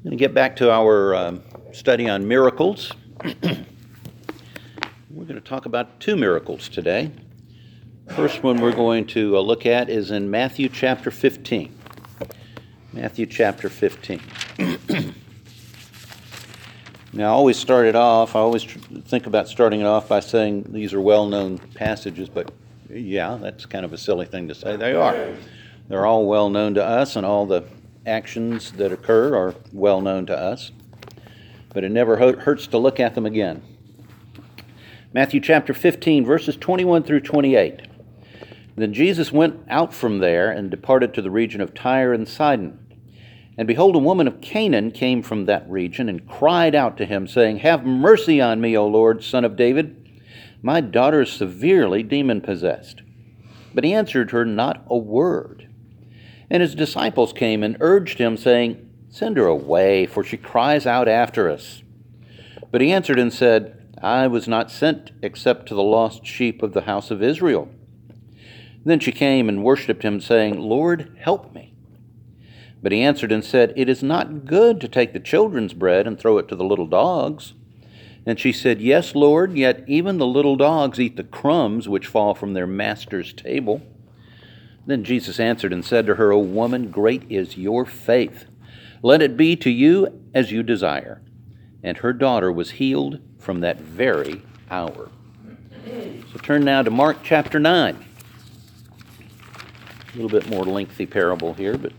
Going to get back to our study on miracles. We're going to talk about two miracles today. First one we're going to look at is in Matthew chapter 15. Matthew chapter 15. Now, I always think about starting it off by saying these are well-known passages, but yeah, that's kind of a silly thing to say. They are. They're all well-known to us, and all the actions that occur are well-known to us. But it never hurts to look at them again. Matthew chapter 15, verses 21 through 28. Then Jesus went out from there and departed to the region of Tyre and Sidon. And behold, a woman of Canaan came from that region and cried out to him, saying, "Have mercy on me, O Lord, Son of David. My daughter is severely demon-possessed." But he answered her not a word. And his disciples came and urged him, saying, "Send her away, for she cries out after us." But he answered and said, "I was not sent except to the lost sheep of the house of Israel." Then she came and worshipped him, saying, "Lord, help me." But he answered and said, "It is not good to take the children's bread and throw it to the little dogs." And she said, "Yes, Lord, yet even the little dogs eat the crumbs which fall from their master's table." Then Jesus answered and said to her, "O woman, great is your faith. Let it be to you as you desire." And her daughter was healed from that very hour. So turn now to Mark chapter 9. A little bit more lengthy parable here, but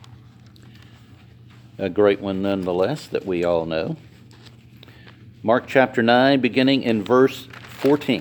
a great one nonetheless that we all know. Mark chapter 9, beginning in verse 14.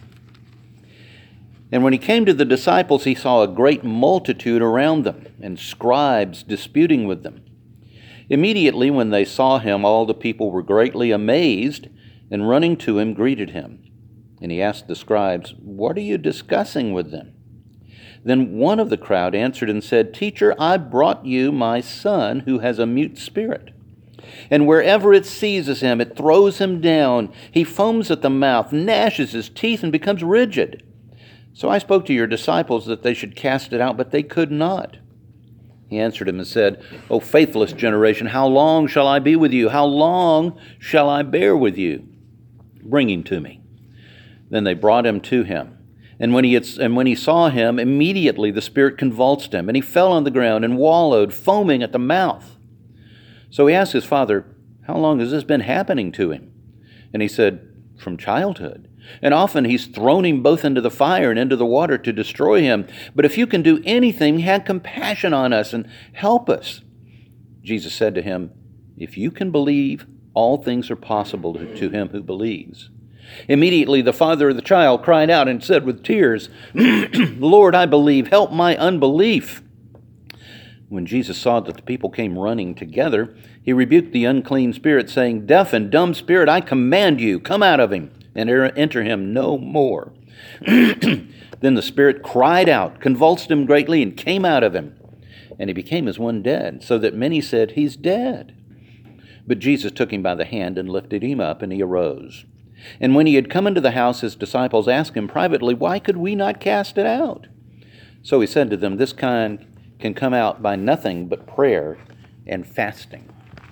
And when he came to the disciples, he saw a great multitude around them, and scribes disputing with them. Immediately when they saw him, all the people were greatly amazed, and running to him greeted him. And he asked the scribes, "What are you discussing with them?" Then one of the crowd answered and said, "Teacher, I brought you my son who has a mute spirit. And wherever it seizes him, it throws him down. He foams at the mouth, gnashes his teeth, and becomes rigid. So I spoke to your disciples that they should cast it out, but they could not." He answered him and said, "O faithless generation, how long shall I be with you? How long shall I bear with you? Bring him to me." Then they brought him to him. And when he saw him, immediately the spirit convulsed him, and he fell on the ground and wallowed, foaming at the mouth. So he asked his father, "How long has this been happening to him?" And he said, "From childhood. And often he's thrown him both into the fire and into the water to destroy him. But if you can do anything, have compassion on us and help us." Jesus said to him, "If you can believe, all things are possible to him who believes." Immediately the father of the child cried out and said with tears, "Lord, I believe, help my unbelief." When Jesus saw that the people came running together, he rebuked the unclean spirit, saying, "Deaf and dumb spirit, I command you, come out of him, and enter him no more." Then the spirit cried out, convulsed him greatly, and came out of him. And he became as one dead, so that many said, "He's dead." But Jesus took him by the hand and lifted him up, and he arose. And when he had come into the house, his disciples asked him privately, "Why could we not cast it out?" So he said to them, "This kind can come out by nothing but prayer and fasting."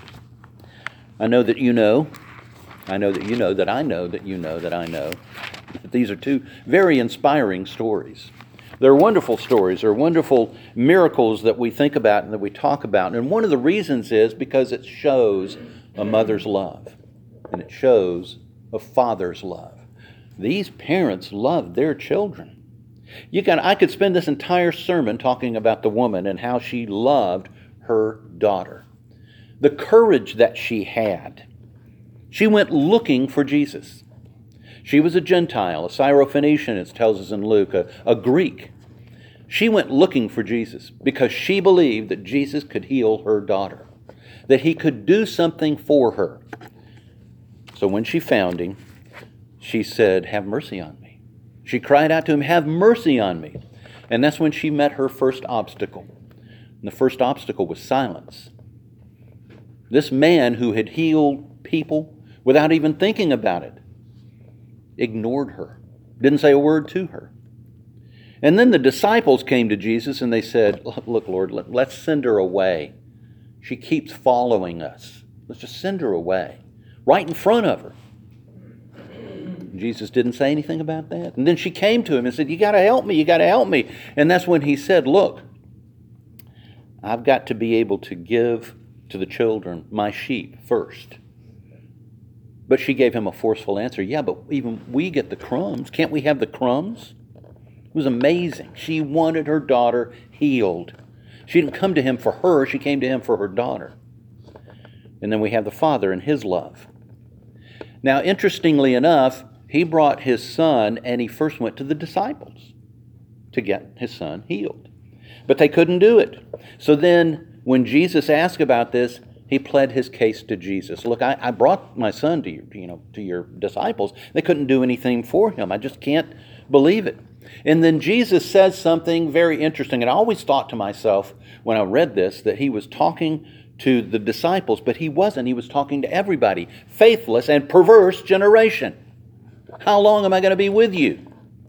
I know that you know that I know that these are two very inspiring stories. They're wonderful stories. They're wonderful miracles that we think about and that we talk about. And one of the reasons is because it shows a mother's love, and it shows a father's love. These parents loved their children. I could spend this entire sermon talking about the woman and how she loved her daughter. The courage that she had. She went looking for Jesus. She was a Gentile, a Syrophoenician, it tells us in Luke, a Greek. She went looking for Jesus because she believed that Jesus could heal her daughter, that he could do something for her. So when she found him, she said, "Have mercy on me." She cried out to him, "Have mercy on me." And that's when she met her first obstacle. And the first obstacle was silence. This man who had healed people without even thinking about it ignored her, didn't say a word to her. And then the disciples came to Jesus and they said, "Look, Lord, let's send her away. She keeps following us. Let's just send her away, right in front of her. Jesus didn't say anything about that. And then she came to him and said, you got to help me, you got to help me. And that's when he said, look, I've got to be able to give to the children my sheep first. But she gave him a forceful answer. Yeah, but even we get the crumbs. Can't we have the crumbs? It was amazing. She wanted her daughter healed. She didn't come to him for her. She came to him for her daughter. And then we have the Father and his love. Now, interestingly enough, he brought his son and he first went to the disciples to get his son healed. But they couldn't do it. So then when Jesus asked about this, he pled his case to Jesus. Look, I brought my son to your disciples. They couldn't do anything for him. I just can't believe it. And then Jesus says something very interesting. And I always thought to myself when I read this that he was talking to the disciples, but he wasn't. He was talking to everybody. Faithless and perverse generation. How long am I going to be with you?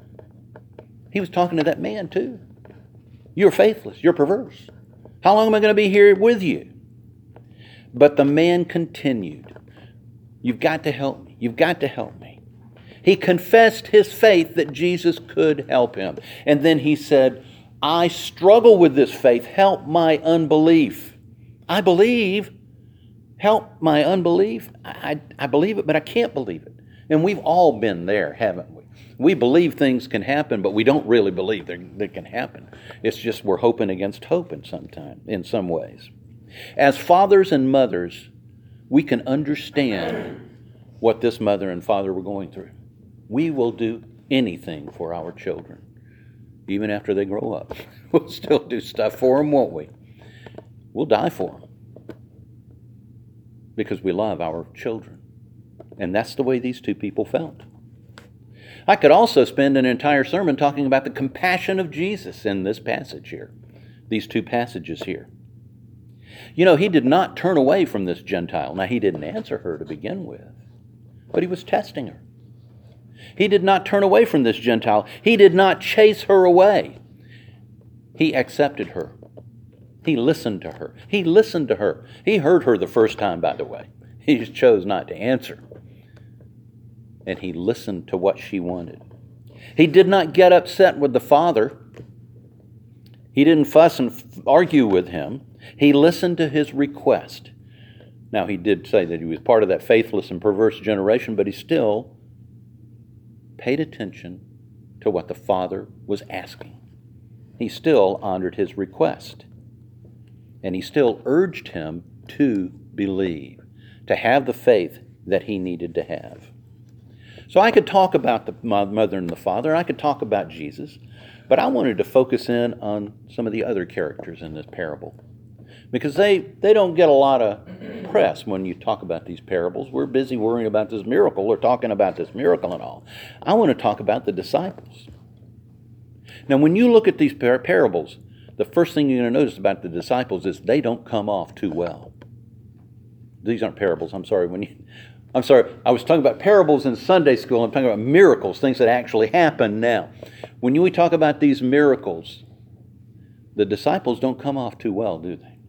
He was talking to that man too. You're faithless. You're perverse. How long am I going to be here with you? But the man continued. You've got to help me. You've got to help me. He confessed his faith that Jesus could help him. And then he said, I struggle with this faith. Help my unbelief. I believe. Help my unbelief. I believe it, but I can't believe it. And we've all been there, haven't we? We believe things can happen, but we don't really believe they can happen. It's just we're hoping against hope in some ways. As fathers and mothers, we can understand what this mother and father were going through. We will do anything for our children, even after they grow up. We'll still do stuff for them, won't we? We'll die for them because we love our children. And that's the way these two people felt. I could also spend an entire sermon talking about the compassion of Jesus in this passage here, these two passages here. You know, he did not turn away from this Gentile. Now, he didn't answer her to begin with, but he was testing her. He did not turn away from this Gentile. He did not chase her away. He accepted her. He listened to her. He listened to her. He heard her the first time, by the way. He just chose not to answer. And he listened to what she wanted. He did not get upset with the father. He didn't fuss and argue with him. He listened to his request. Now, he did say that he was part of that faithless and perverse generation, but he still paid attention to what the father was asking. He still honored his request. And he still urged him to believe, to have the faith that he needed to have. So I could talk about the mother and the father, and I could talk about Jesus, but I wanted to focus in on some of the other characters in this parable. Because they don't get a lot of press when you talk about these parables. We're busy worrying about this miracle or talking about this miracle and all. I want to talk about the disciples. Now, when you look at these parables, the first thing you're going to notice about the disciples is they don't come off too well. These aren't parables. I'm sorry. I was talking about parables in Sunday school. I'm talking about miracles, things that actually happen now. When we talk about these miracles, the disciples don't come off too well, do they?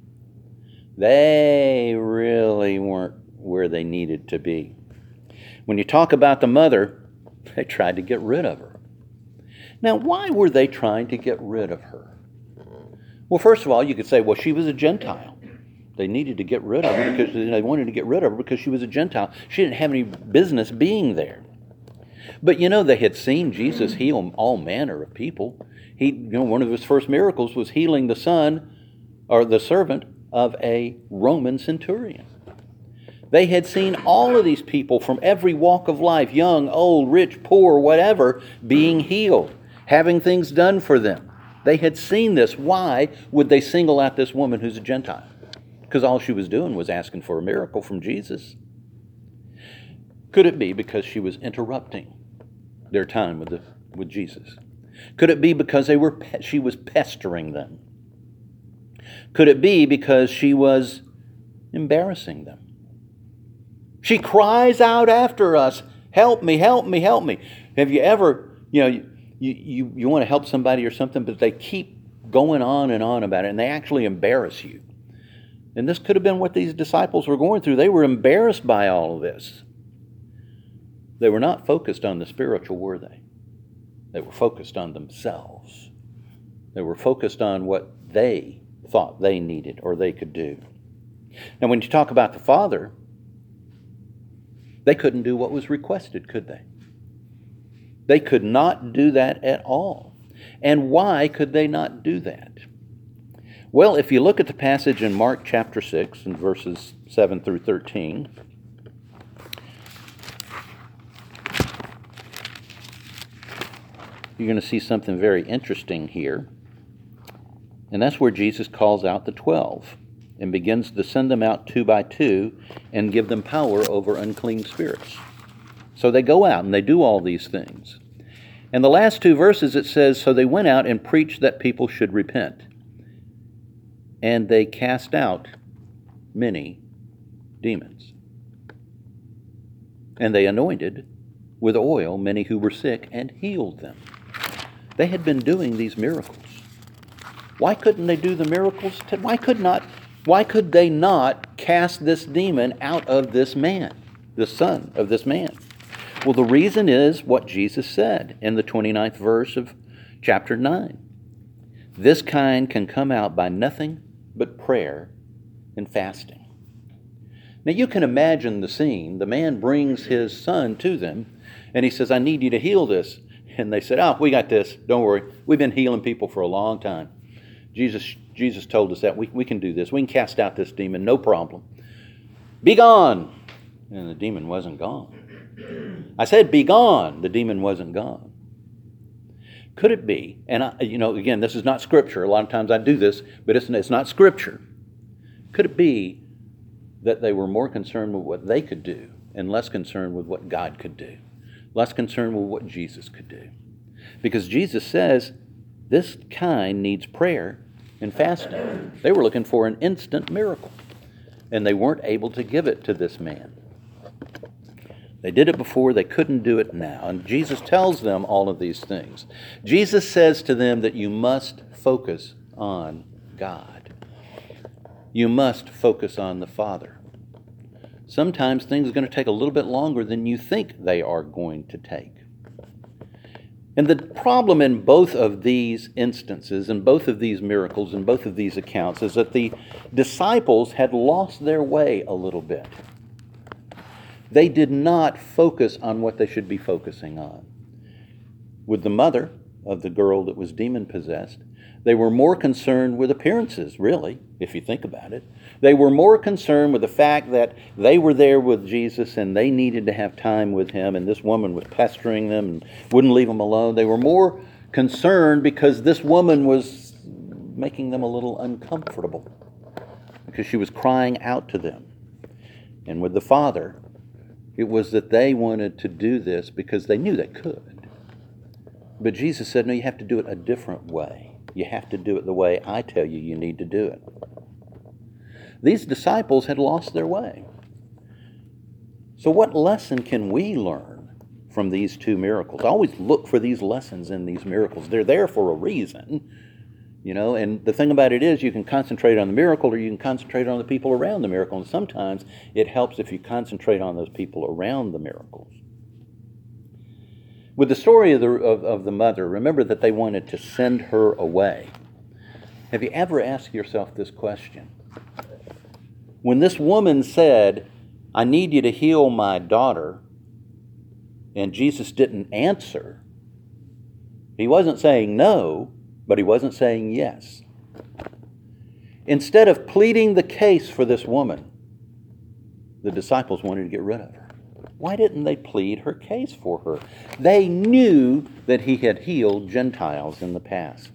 They really weren't where they needed to be. When you talk about the mother, they tried to get rid of her. Now, why were they trying to get rid of her? Well, first of all, you could say, well, she was a Gentile. They needed to get rid of her because they wanted to get rid of her because she was a Gentile. She didn't have any business being there. But they had seen Jesus heal all manner of people. One of his first miracles was healing the son or the servant of a Roman centurion. They had seen all of these people from every walk of life, young, old, rich, poor, whatever, being healed, having things done for them. They had seen this. Why would they single out this woman who's a Gentile? Because all she was doing was asking for a miracle from Jesus. Could it be because she was interrupting their time with Jesus? Could it be because she was pestering them? Could it be because she was embarrassing them? She cries out after us, help me, help me, help me. Have you ever, you want to help somebody or something, but they keep going on and on about it, and they actually embarrass you. And this could have been what these disciples were going through. They were embarrassed by all of this. They were not focused on the spiritual, were they? They were focused on themselves. They were focused on what they thought they needed or they could do. Now, when you talk about the Father, they couldn't do what was requested, could they? They could not do that at all. And why could they not do that? Well, if you look at the passage in Mark chapter 6 and verses 7 through 13, you're going to see something very interesting here. And that's where Jesus calls out the 12 and begins to send them out 2 by 2 and give them power over unclean spirits. So they go out and they do all these things. And the last 2 verses it says, so they went out and preached that people should repent. And they cast out many demons. And they anointed with oil many who were sick and healed them. They had been doing these miracles. Why couldn't they do the miracles? Why could they not cast this demon out of this man, the son of this man? Well, the reason is what Jesus said in the 29th verse of chapter 9. This kind can come out by nothing but prayer and fasting. Now you can imagine the scene. The man brings his son to them and he says, I need you to heal this. And they said, oh, we got this. Don't worry. We've been healing people for a long time. Jesus told us that we can do this. We can cast out this demon, no problem. Be gone. And the demon wasn't gone. I said, be gone. The demon wasn't gone. Could it be, and again, this is not Scripture. A lot of times I do this, but it's not Scripture. Could it be that they were more concerned with what they could do and less concerned with what God could do? Less concerned with what Jesus could do? Because Jesus says this kind needs prayer and fasting. They were looking for an instant miracle, and they weren't able to give it to this man. They did it before, they couldn't do it now. And Jesus tells them all of these things. Jesus says to them that you must focus on God. You must focus on the Father. Sometimes things are going to take a little bit longer than you think they are going to take. And the problem in both of these instances, in both of these miracles, in both of these accounts, is that the disciples had lost their way a little bit. They did not focus on what they should be focusing on. With the mother of the girl that was demon-possessed, they were more concerned with appearances, really, if you think about it. They were more concerned with the fact that they were there with Jesus and they needed to have time with him, and this woman was pestering them and wouldn't leave them alone. They were more concerned because this woman was making them a little uncomfortable because she was crying out to them. And with the Father, it was that they wanted to do this because they knew they could. But Jesus said, no, you have to do it a different way. You have to do it the way I tell you you need to do it. These disciples had lost their way. So what lesson can we learn from these 2 miracles? Always look for these lessons in these miracles. They're there for a reason. And the thing about it is you can concentrate on the miracle or you can concentrate on the people around the miracle. And sometimes it helps if you concentrate on those people around the miracles. With the story of the mother, remember that they wanted to send her away. Have you ever asked yourself this question? When this woman said, I need you to heal my daughter, and Jesus didn't answer, he wasn't saying no, but he wasn't saying yes. Instead of pleading the case for this woman, the disciples wanted to get rid of her. Why didn't they plead her case for her? They knew that he had healed Gentiles in the past.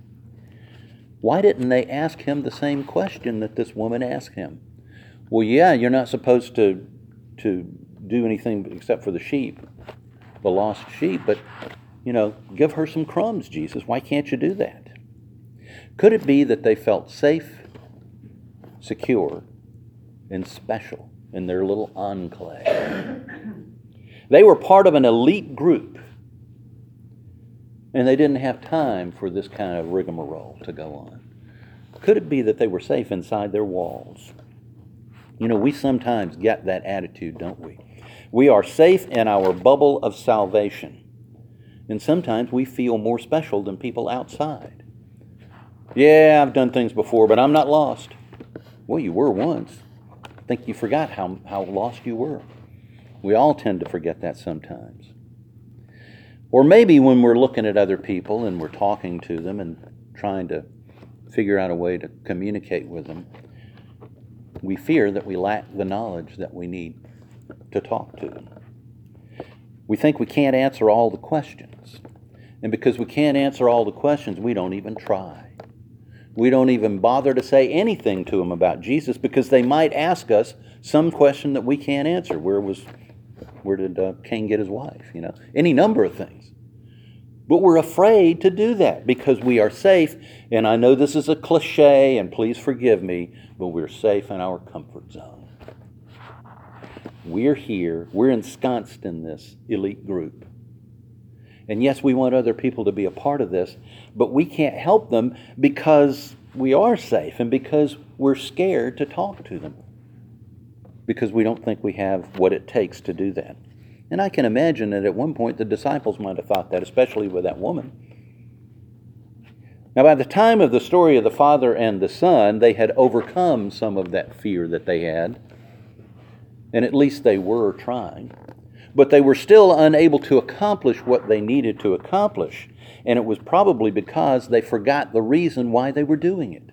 Why didn't they ask him the same question that this woman asked him? Well, yeah, you're not supposed to do anything except for the sheep, the lost sheep, but give her some crumbs, Jesus. Why can't you do that? Could it be that they felt safe, secure, and special in their little enclave? They were part of an elite group, and they didn't have time for this kind of rigmarole to go on. Could it be that they were safe inside their walls? You know, we sometimes get that attitude, don't we? We are safe in our bubble of salvation. And sometimes we feel more special than people outside. Yeah, I've done things before, but I'm not lost. Well, you were once. I think you forgot how lost you were. We all tend to forget that sometimes. Or maybe when we're looking at other people and we're talking to them and trying to figure out a way to communicate with them, we fear that we lack the knowledge that we need to talk to them. We think we can't answer all the questions. And because we can't answer all the questions, we don't even try. We don't even bother to say anything to them about Jesus because they might ask us some question that we can't answer. Where did Cain get his wife? You know, any number of things. But we're afraid to do that because we are safe. And I know this is a cliche, and please forgive me, but we're safe in our comfort zone. We're here. We're ensconced in this elite group. And yes, we want other people to be a part of this, but we can't help them because we are safe and because we're scared to talk to them. Because we don't think we have what it takes to do that. And I can imagine that at one point the disciples might have thought that, especially with that woman. Now, by the time of the story of the Father and the Son, they had overcome some of that fear that they had. And at least they were trying. But they were still unable to accomplish what they needed to accomplish. And it was probably because they forgot the reason why they were doing it.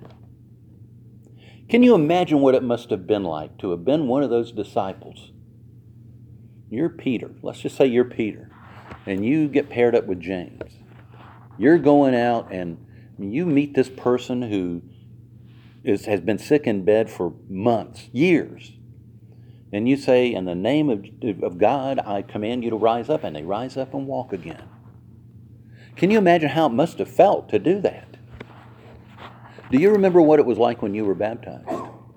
Can you imagine what it must have been like to have been one of those disciples? You're Peter. Let's just say you're Peter. And you get paired up with James. You're going out and you meet this person who has been sick in bed for months, years. And you say, in the name of God, I command you to rise up. And they rise up and walk again. Can you imagine how it must have felt to do that? Do you remember what it was like when you were baptized?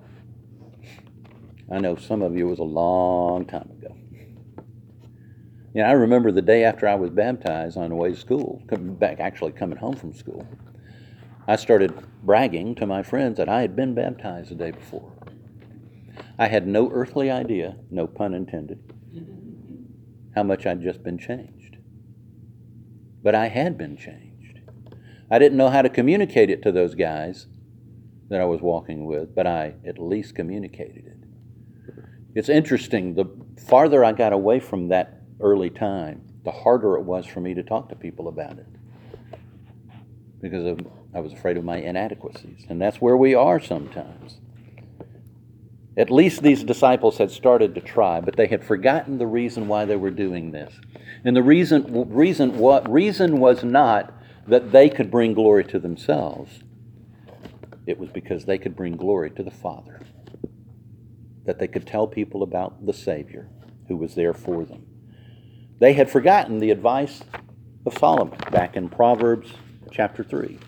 I know some of you, it was a long time ago. You know, I remember the day after I was baptized on the way to school, coming home from school, I started bragging to my friends that I had been baptized the day before. I had no earthly idea, no pun intended, how much I'd just been changed. But I had been changed. I didn't know how to communicate it to those guys that I was walking with, but I at least communicated it. It's interesting, the farther I got away from that early time, the harder it was for me to talk to people about it. Because I was afraid of my inadequacies. And that's where we are sometimes. At least these disciples had started to try, but they had forgotten the reason why they were doing this. And the reason was not that they could bring glory to themselves. It was because they could bring glory to the Father. That they could tell people about the Savior who was there for them. They had forgotten the advice of Solomon back in Proverbs chapter 3,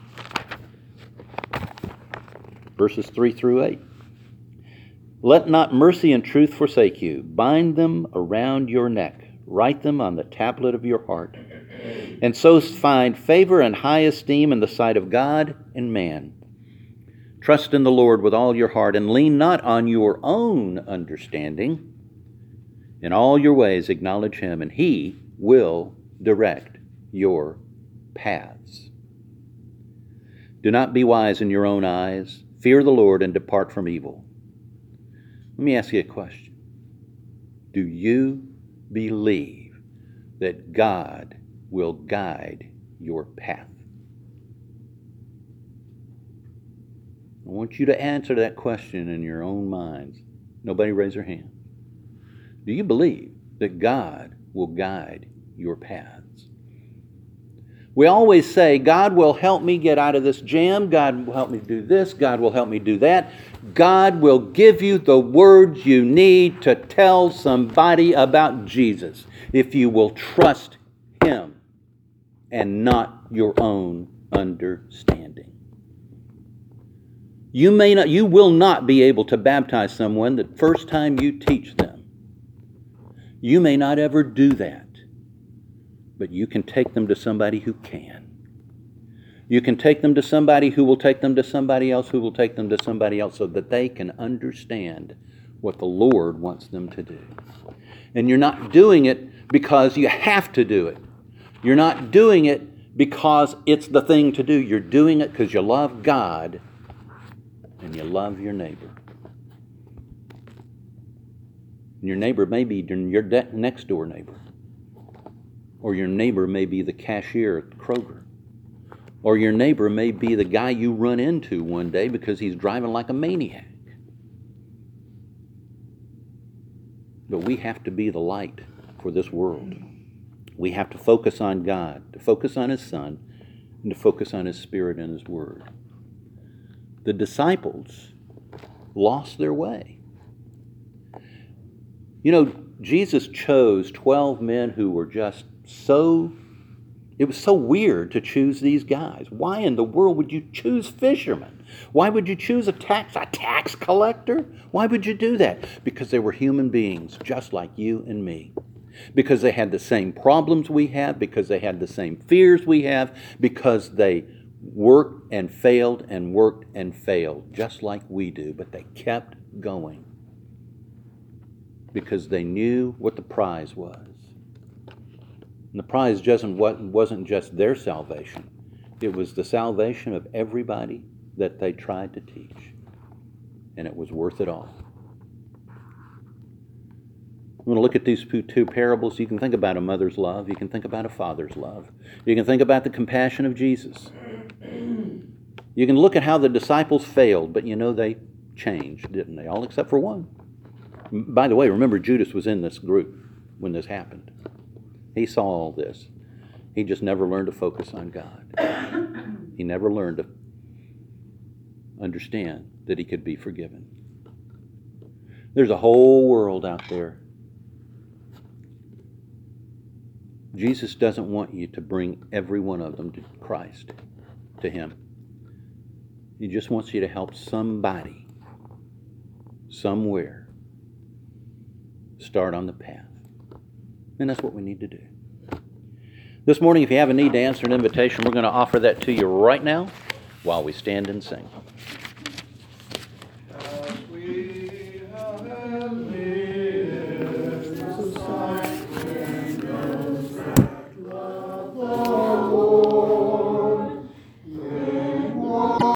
verses 3 through 8. Let not mercy and truth forsake you. Bind them around your neck. Write them on the tablet of your heart. And so find favor and high esteem in the sight of God and man. Trust in the Lord with all your heart and lean not on your own understanding. In all your ways acknowledge Him, and He will direct your paths. Do not be wise in your own eyes. Fear the Lord and depart from evil. Let me ask you a question. Do you believe that God will guide your path? I want you to answer that question in your own minds. Nobody raise their hand. Do you believe that God will guide your paths? We always say, God will help me get out of this jam. God will help me do this. God will help me do that. God will give you the words you need to tell somebody about Jesus if you will trust Him and not your own understanding. You will not be able to baptize someone the first time you teach them. You may not ever do that, but you can take them to somebody who can. You can take them to somebody who will take them to somebody else who will take them to somebody else so that they can understand what the Lord wants them to do. And you're not doing it because you have to do it. You're not doing it because it's the thing to do. You're doing it because you love God and you love your neighbor. And your neighbor may be your next door neighbor. Or your neighbor may be the cashier at Kroger. Or your neighbor may be the guy you run into one day because he's driving like a maniac. But we have to be the light for this world. We have to focus on God, to focus on His Son, and to focus on His Spirit and His Word. The disciples lost their way. You know, Jesus chose 12 men who were just it was so weird to choose these guys. Why in the world would you choose fishermen? Why would you choose a tax collector? Why would you do that? Because they were human beings just like you and me. Because they had the same problems we have, because they had the same fears we have, because they worked and failed and worked and failed just like we do, but they kept going because they knew what the prize was. And the prize wasn't just their salvation. It was the salvation of everybody that they tried to teach. And it was worth it all. I'm going to look at these two parables. You can think about a mother's love. You can think about a father's love. You can think about the compassion of Jesus. You can look at how the disciples failed, but you know they changed, didn't they? All except for one. By the way, remember Judas was in this group when this happened. He saw all this. He just never learned to focus on God. He never learned to understand that he could be forgiven. There's a whole world out there. Jesus doesn't want you to bring every one of them to Christ, to Him. He just wants you to help somebody, somewhere, start on the path. And that's what we need to do. This morning, if you have a need to answer an invitation, we're going to offer that to you right now while we stand and sing.